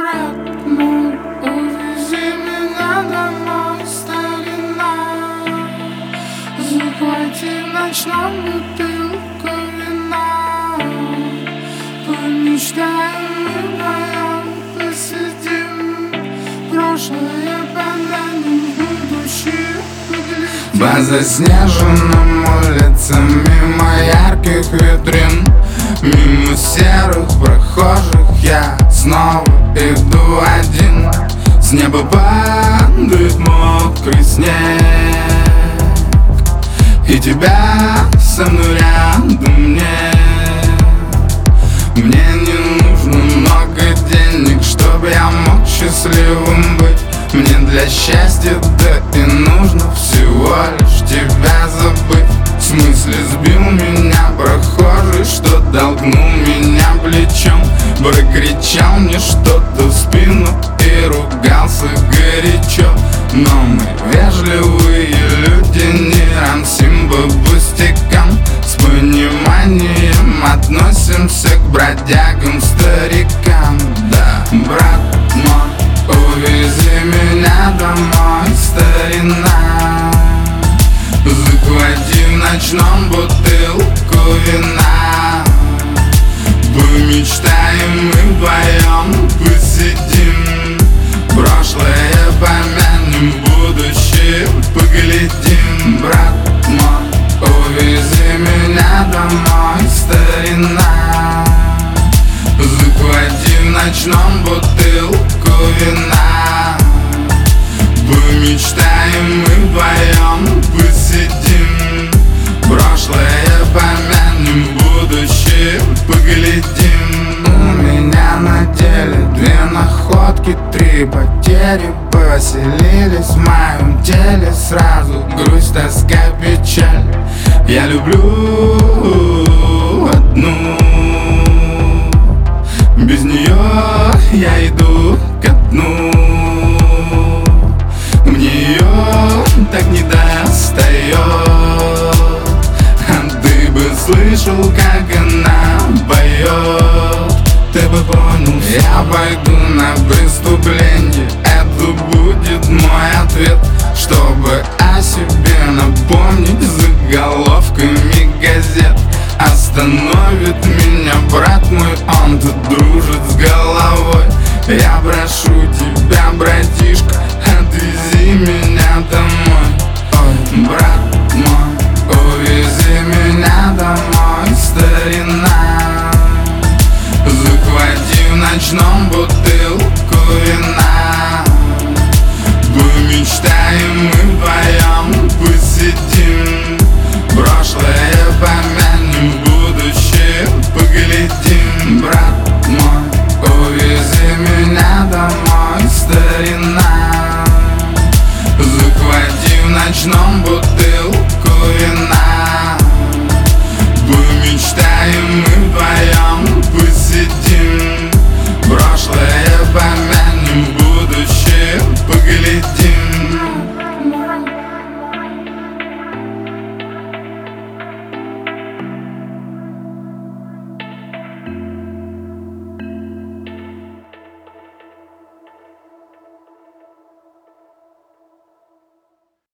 брат мой, увези меня домой, старина. Захвати в ночном бутылку вина. Помечтаем мы вдвоем, посидим. Прошлое помянем, будущее поглядим. По заснеженным улицам, мимо ярких витрин, мимо серых прохожих я снова иду один. С неба падает мокрый снег, и тебя со мной рядом нет. Мне не нужно много денег, чтобы я мог счастливым быть. Мне для счастья да и нужно всего лишь тебя забыть. В смысле сбил меня прохожий, что толкнул меня плечом, прокричал мне что-то в спину и ругался горячо. Но мы вежливые люди, не рамсим по пустякам, с пониманием относимся к бродягам, старикам. Да, брат мой, увези меня домой, старина. Захвати в ночном бутылку вина. Помечтаем мы вдвоем, посидим. Прошлое помянем, будущее поглядим. Брат мой, увези меня домой, старина. Захвати в ночном бутылку вина. Помечтаем мы вдвоем, посидим. Прошлое помянем, будущее поглядим. У меня на теле 2 находки, 3 потери. Поселились в моем теле сразу грусть, тоска, печаль. Я люблю одну, без нее я иду ко дну. Мне ее так не достает, а ты бы слышал, как она поет. Ты бы понял, я пойду на преступление. Это будет мой ответ, чтобы о себе напомнить заголовками газет. Остановит меня брат мой, он тут дружит с головой. Я прошу тебя, братишка, отвези меня домой. Ой, брат мой, увези меня домой, старина. Захвати в ночном бутылку